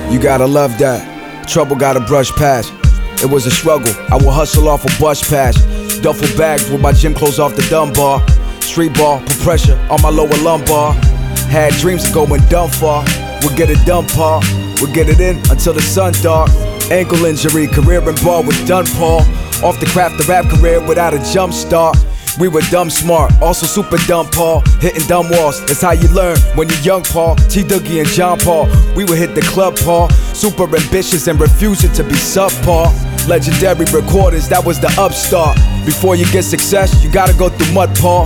You gotta love that. Trouble gotta brush past. It was a struggle. I would hustle off a bus pass. Duffel bags with my gym clothes off the dumb bar. Street ball, put pressure on my lower lumbar. Had dreams of going dumb far. Would get it done, Paul. Would get it in until the sun dark. Ankle injury, career in ball was done, Paul. Off the craft the rap career without a jump start. We were dumb smart, also super dumb, Paul. Hitting dumb walls, that's how you learn when you're young, Paul. T. Dougie and John Paul, we would hit the club, Paul. Super ambitious and refusing to be subpar. Legendary recorders, that was the upstart. Before you get success, you gotta go through mud, Paul.